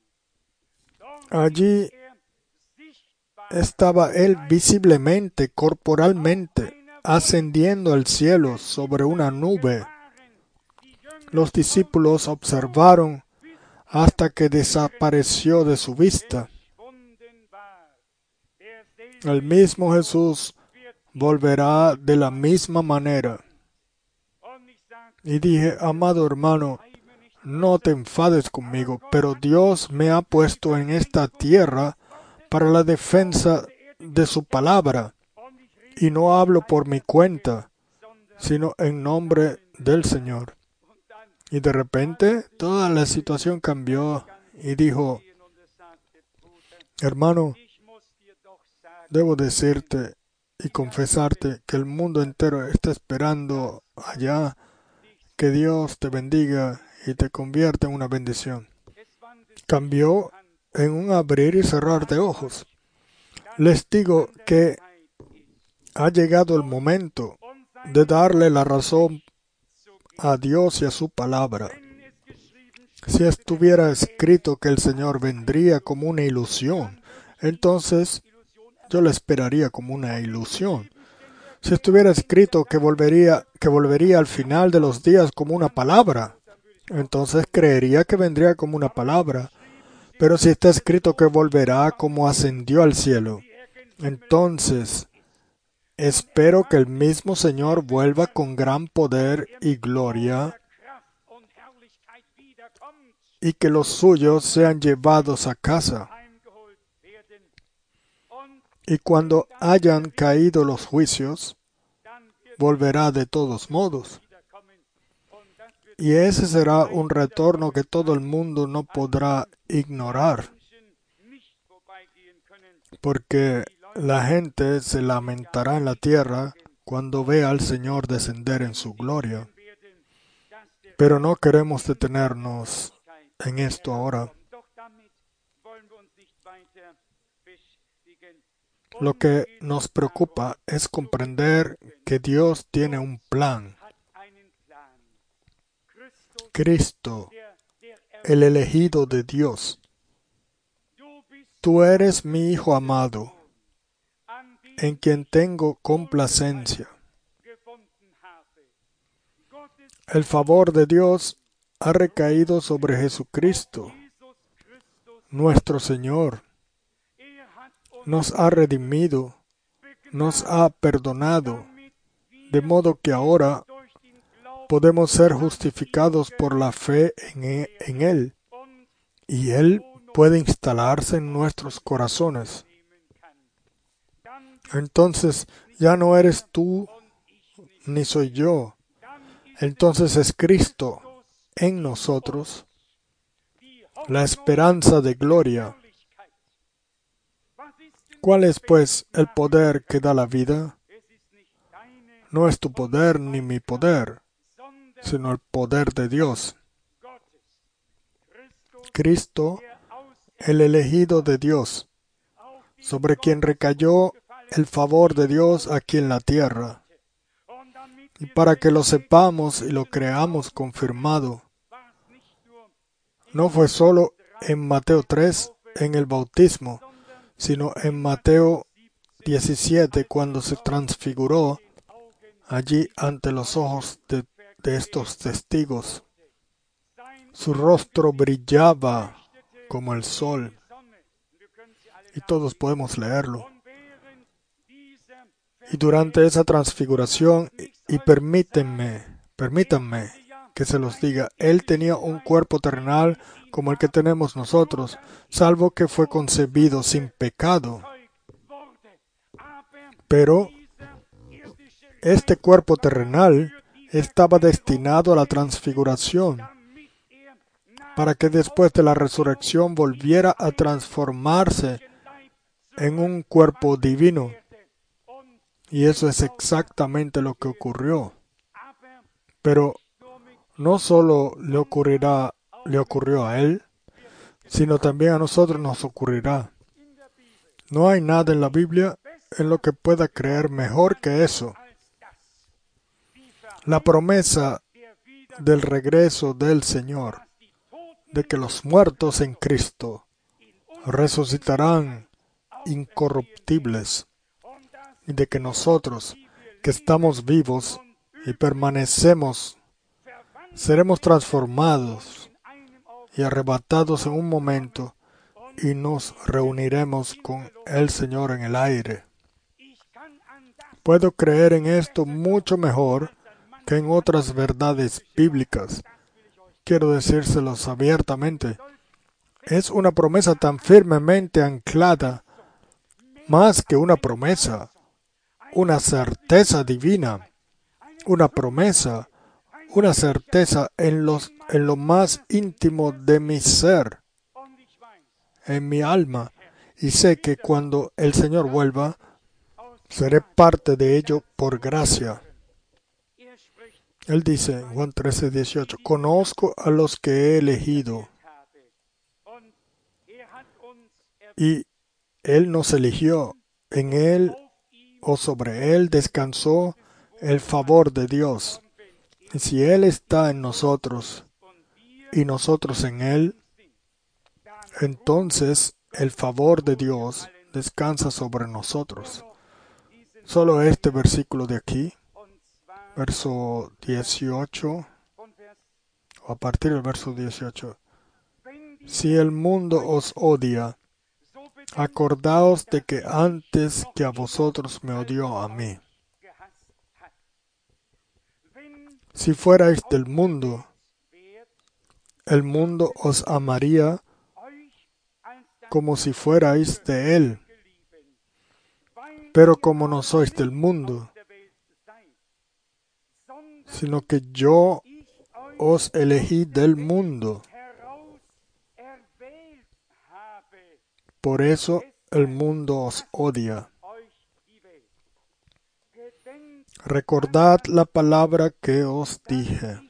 Allí estaba él visiblemente, corporalmente, ascendiendo al cielo sobre una nube. Los discípulos observaron hasta que desapareció de su vista. El mismo Jesús volverá de la misma manera. Y dije, amado hermano, no te enfades conmigo, pero Dios me ha puesto en esta tierra para la defensa de su palabra. Y no hablo por mi cuenta, sino en nombre del Señor. Y de repente toda la situación cambió y dijo, hermano, debo decirte y confesarte que el mundo entero está esperando allá Que Dios te bendiga y te convierta en una bendición. Cambió en un abrir y cerrar de ojos. Les digo que ha llegado el momento de darle la razón a Dios y a su palabra. Si estuviera escrito que el Señor vendría como una ilusión, entonces yo le esperaría como una ilusión. Si estuviera escrito que volvería al final de los días como una palabra, entonces creería que vendría como una palabra. Pero si está escrito que volverá como ascendió al cielo, entonces espero que el mismo Señor vuelva con gran poder y gloria y que los suyos sean llevados a casa. Y cuando hayan caído los juicios, volverá de todos modos. Y ese será un retorno que todo el mundo no podrá ignorar, porque la gente se lamentará en la tierra cuando vea al Señor descender en su gloria. Pero no queremos detenernos en esto ahora. Lo que nos preocupa es comprender que Dios tiene un plan. Cristo, el elegido de Dios. Tú eres mi Hijo amado, en quien tengo complacencia. El favor de Dios ha recaído sobre Jesucristo, nuestro Señor. Nos ha redimido, nos ha perdonado, de modo que ahora podemos ser justificados por la fe en Él, y Él puede instalarse en nuestros corazones. Entonces ya no eres tú ni soy yo. Entonces es Cristo en nosotros, la esperanza de gloria. ¿Cuál es, pues, el poder que da la vida? No es tu poder ni mi poder, sino el poder de Dios. Cristo, el elegido de Dios, sobre quien recayó el favor de Dios aquí en la tierra. Y para que lo sepamos y lo creamos confirmado, no fue solo en Mateo 3, en el bautismo, sino en Mateo 17, cuando se transfiguró allí ante los ojos de estos testigos. Su rostro brillaba como el sol, y todos podemos leerlo. Y durante esa transfiguración, y permítanme que se los diga, Él tenía un cuerpo terrenal como el que tenemos nosotros, salvo que fue concebido sin pecado. Pero este cuerpo terrenal estaba destinado a la transfiguración, para que después de la resurrección volviera a transformarse en un cuerpo divino. Y eso es exactamente lo que ocurrió. Pero no solo le ocurrió a Él, sino también a nosotros nos ocurrirá. No hay nada en la Biblia en lo que pueda creer mejor que eso. La promesa del regreso del Señor, de que los muertos en Cristo resucitarán incorruptibles, y de que nosotros, que estamos vivos y permanecemos, seremos transformados y arrebatados en un momento, y nos reuniremos con el Señor en el aire. Puedo creer en esto mucho mejor que en otras verdades bíblicas. Quiero decírselos abiertamente. Es una promesa tan firmemente anclada, más que una promesa, una certeza divina, una promesa, una certeza en lo más íntimo de mi ser, en mi alma, y sé que cuando el Señor vuelva, seré parte de ello por gracia. Él dice en Juan 13:18, conozco a los que he elegido y Él nos eligió. En Él o sobre Él descansó el favor de Dios. Y si Él está en nosotros y nosotros en Él, entonces el favor de Dios descansa sobre nosotros. Solo este versículo de aquí, verso 18, o a partir del verso 18. Si el mundo os odia, acordaos de que antes que a vosotros me odió a mí. Si fuerais del mundo, el mundo os amaría como si fuerais de él. Pero como no sois del mundo, sino que yo os elegí del mundo, por eso el mundo os odia. Recordad la palabra que os dije.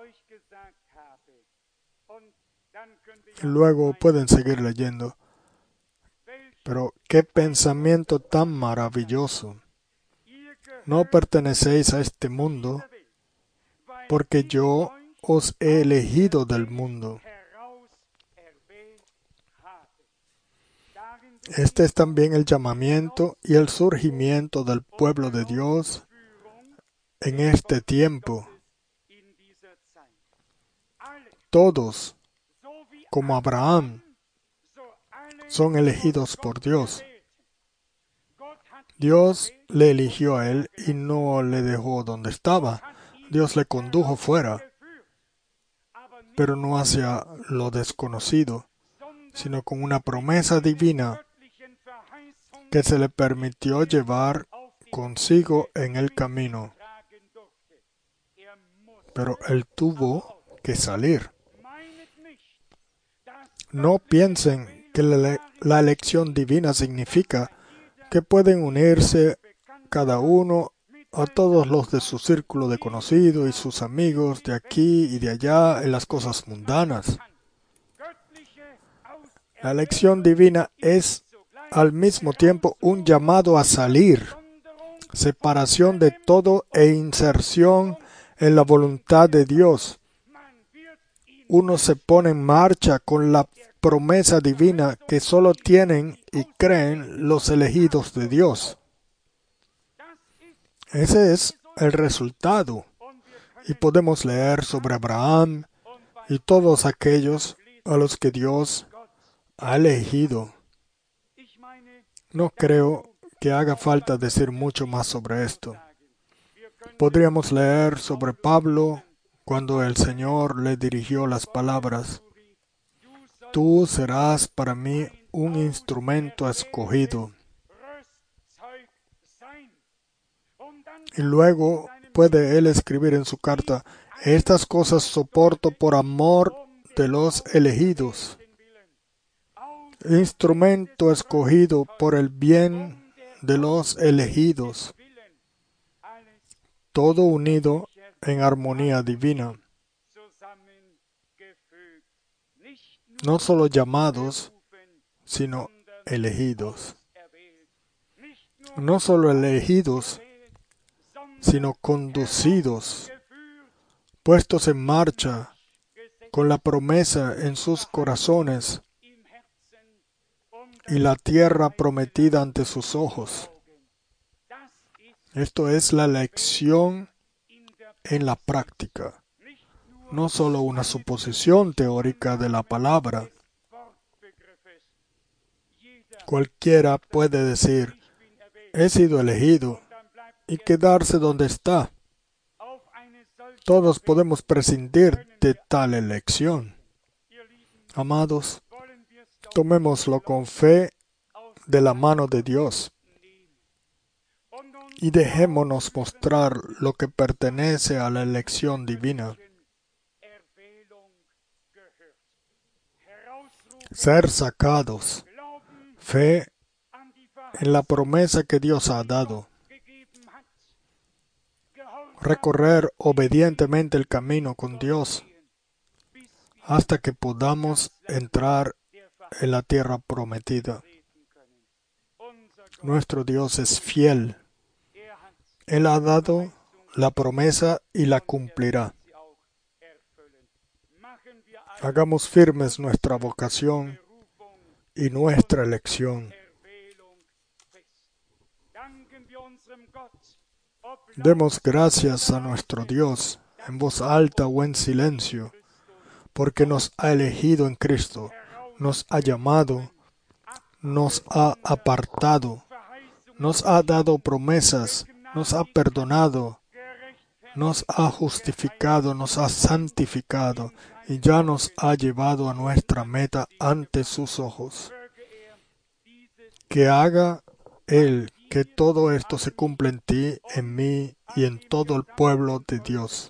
Luego pueden seguir leyendo. Pero qué pensamiento tan maravilloso. No pertenecéis a este mundo, porque yo os he elegido del mundo. Este es también el llamamiento y el surgimiento del pueblo de Dios en este tiempo. Todos, como Abraham, son elegidos por Dios. Dios le eligió a él y no le dejó donde estaba. Dios le condujo fuera, pero no hacia lo desconocido, sino con una promesa divina que se le permitió llevar consigo en el camino. Pero él tuvo que salir. No piensen que la elección divina significa que pueden unirse cada uno a todos los de su círculo de conocidos y sus amigos de aquí y de allá en las cosas mundanas. La elección divina es al mismo tiempo un llamado a salir, separación de todo e inserción en la voluntad de Dios. Uno se pone en marcha con la promesa divina que solo tienen y creen los elegidos de Dios. Ese es el resultado. Y podemos leer sobre Abraham y todos aquellos a los que Dios ha elegido. No creo que haga falta decir mucho más sobre esto. Podríamos leer sobre Pablo cuando el Señor le dirigió las palabras: tú serás para mí un instrumento escogido. Y luego puede él escribir en su carta: estas cosas soporto por amor de los elegidos. Instrumento escogido por el bien de los elegidos. Todo unido en armonía divina. No solo llamados, sino elegidos. No solo elegidos, sino conducidos, puestos en marcha, con la promesa en sus corazones y la tierra prometida ante sus ojos. Esto es la lección en la práctica, no solo una suposición teórica de la palabra. Cualquiera puede decir: he sido elegido, y quedarse donde está. Todos podemos prescindir de tal elección. Amados, tomémoslo con fe de la mano de Dios y dejémonos mostrar lo que pertenece a la elección divina. Ser sacados, fe en la promesa que Dios ha dado, recorrer obedientemente el camino con Dios hasta que podamos entrar en la tierra prometida. Nuestro Dios es fiel. Él ha dado la promesa y la cumplirá. Hagamos firmes nuestra vocación y nuestra elección. Demos gracias a nuestro Dios en voz alta o en silencio, porque nos ha elegido en Cristo, nos ha llamado, nos ha apartado, nos ha dado promesas, nos ha perdonado, nos ha justificado, nos ha santificado y ya nos ha llevado a nuestra meta ante sus ojos. Que haga Él que todo esto se cumpla en ti, en mí y en todo el pueblo de Dios.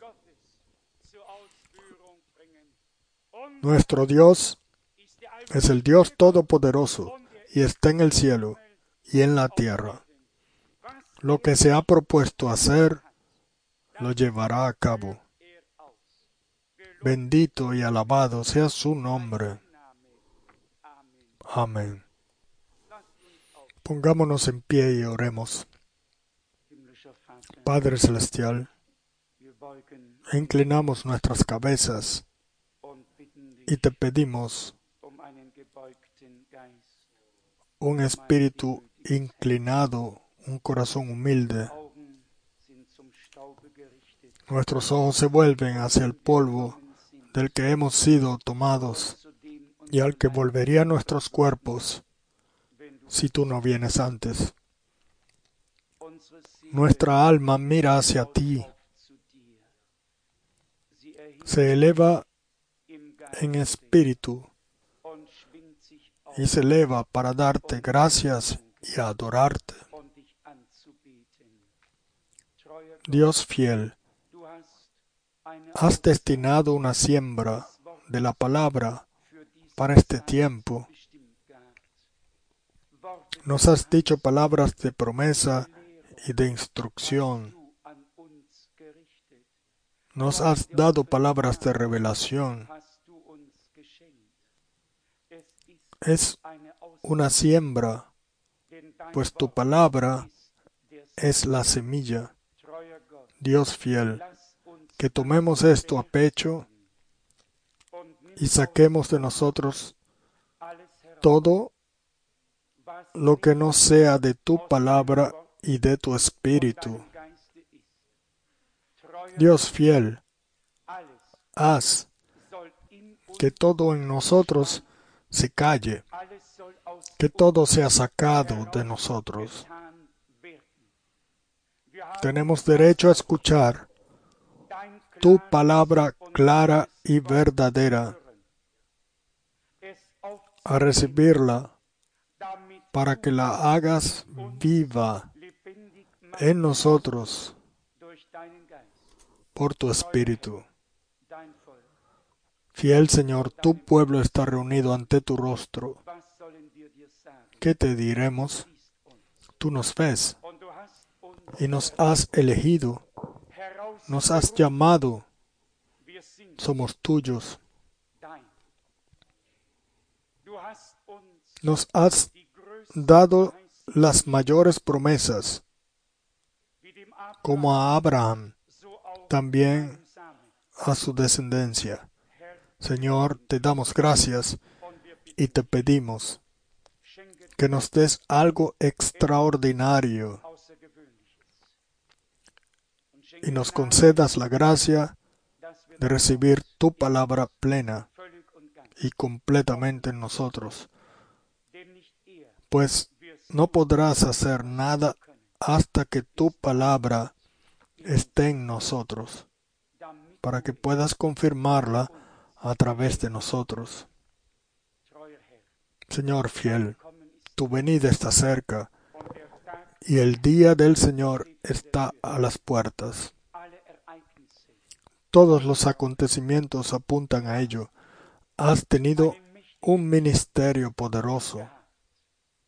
Nuestro Dios es el Dios Todopoderoso y está en el cielo y en la tierra. Lo que se ha propuesto hacer, lo llevará a cabo. Bendito y alabado sea su nombre. Amén. Pongámonos en pie y oremos. Padre Celestial, inclinamos nuestras cabezas y te pedimos un espíritu inclinado, un corazón humilde. Nuestros ojos se vuelven hacia el polvo del que hemos sido tomados y al que volverían nuestros cuerpos si tú no vienes antes. Nuestra alma mira hacia ti, se eleva en espíritu y se eleva para darte gracias y adorarte. Dios fiel, has destinado una siembra de la palabra para este tiempo. Nos has dicho palabras de promesa y de instrucción. Nos has dado palabras de revelación. Es una siembra, pues tu palabra es la semilla. Dios fiel, que tomemos esto a pecho y saquemos de nosotros todo lo que no sea de tu palabra y de tu espíritu. Dios fiel, haz que todo en nosotros se calle, que todo sea sacado de nosotros. Tenemos derecho a escuchar tu palabra clara y verdadera, a recibirla para que la hagas viva en nosotros por tu Espíritu. Fiel Señor, tu pueblo está reunido ante tu rostro. ¿Qué te diremos? Tú nos ves y nos has elegido, nos has llamado, somos tuyos. Nos has dado las mayores promesas, como a Abraham, también a su descendencia. Señor, te damos gracias y te pedimos que nos des algo extraordinario y nos concedas la gracia de recibir tu palabra plena y completamente en nosotros, pues no podrás hacer nada hasta que tu palabra esté en nosotros, para que puedas confirmarla a través de nosotros. Señor fiel, tu venida está cerca y el día del Señor está a las puertas. Todos los acontecimientos apuntan a ello. Has tenido un ministerio poderoso.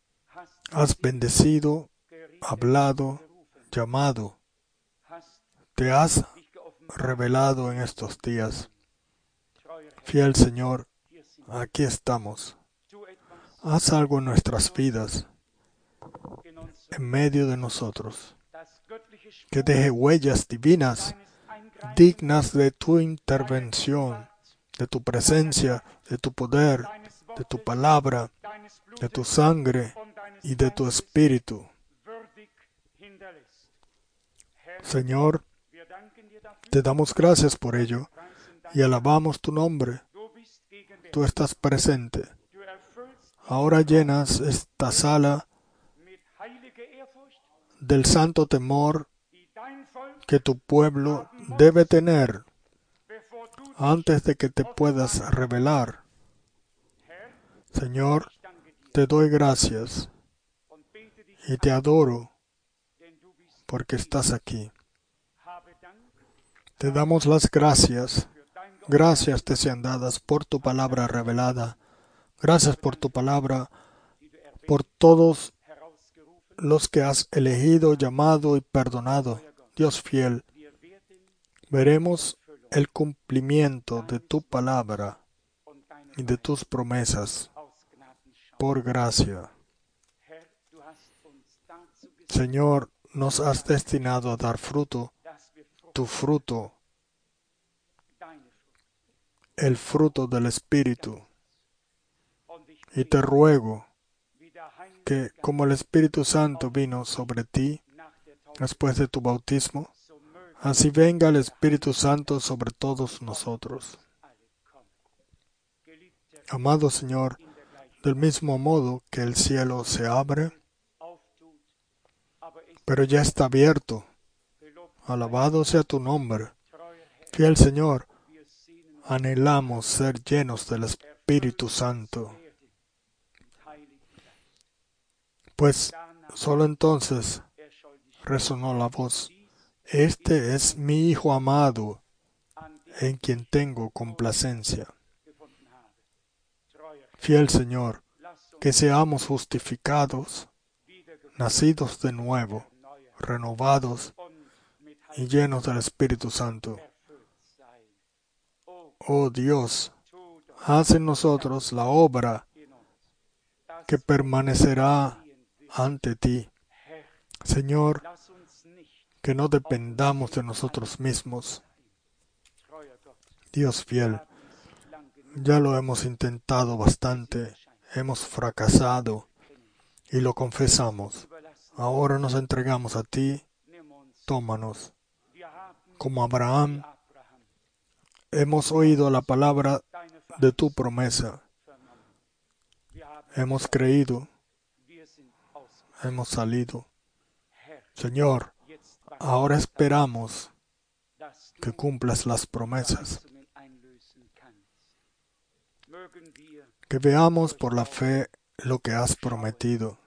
Has bendecido, hablado, llamado. te has revelado en estos días. Fiel Señor, aquí estamos. Haz algo en nuestras vidas, en medio de nosotros, que deje huellas divinas, dignas de tu intervención, de tu presencia, de tu poder, de tu palabra, de tu sangre y de tu espíritu. Señor, te damos gracias por ello y alabamos tu nombre. Tú estás presente. Ahora llenas esta sala del santo temor que tu pueblo debe tener antes de que te puedas revelar. Señor, te doy gracias y te adoro porque estás aquí. Te damos las gracias. Gracias te sean dadas por tu palabra revelada. Gracias por tu palabra, por todos los que has elegido, llamado y perdonado. Dios fiel, veremos el cumplimiento de tu palabra y de tus promesas por gracia. Señor, nos has destinado a dar fruto, tu fruto, el fruto del Espíritu. Y te ruego que, como el Espíritu Santo vino sobre ti después de tu bautismo, así venga el Espíritu Santo sobre todos nosotros. Amado Señor, del mismo modo que el cielo se abre, pero ya está abierto. Alabado sea tu nombre. Fiel Señor, anhelamos ser llenos del Espíritu Santo. Pues solo entonces resonó la voz: Este es mi Hijo amado, en quien tengo complacencia. Fiel Señor, que seamos justificados, nacidos de nuevo, renovados y llenos del Espíritu Santo. Oh Dios, haz en nosotros la obra que permanecerá ante ti. Señor, que no dependamos de nosotros mismos. Dios fiel, ya lo hemos intentado bastante, hemos fracasado y lo confesamos. Ahora nos entregamos a ti, tómanos. Como Abraham, hemos oído la palabra de tu promesa. Hemos creído, hemos salido. Señor, ahora esperamos que cumplas las promesas. Que veamos por la fe lo que has prometido.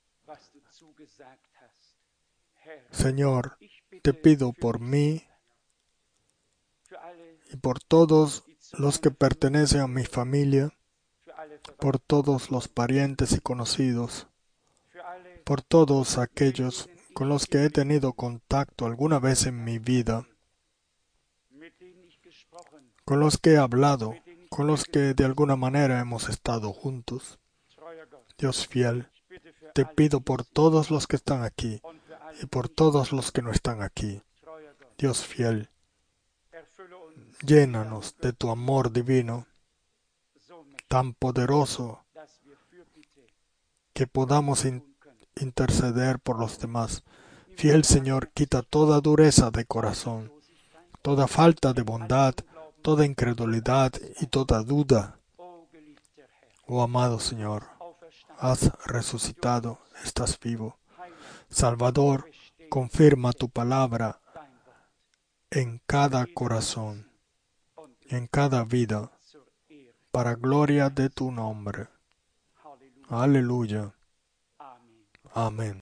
Señor, te pido por mí y por todos los que pertenecen a mi familia, por todos los parientes y conocidos, por todos aquellos con los que he tenido contacto alguna vez en mi vida, con los que he hablado, con los que de alguna manera hemos estado juntos. Dios fiel, te pido por todos los que están aquí y por todos los que no están aquí. Dios fiel, llénanos de tu amor divino, tan poderoso que podamos interceder por los demás. Fiel Señor, quita toda dureza de corazón, toda falta de bondad, toda incredulidad y toda duda. Oh amado Señor, has resucitado, estás vivo. Salvador, confirma tu palabra en cada corazón, en cada vida, para gloria de tu nombre. Aleluya. Amén.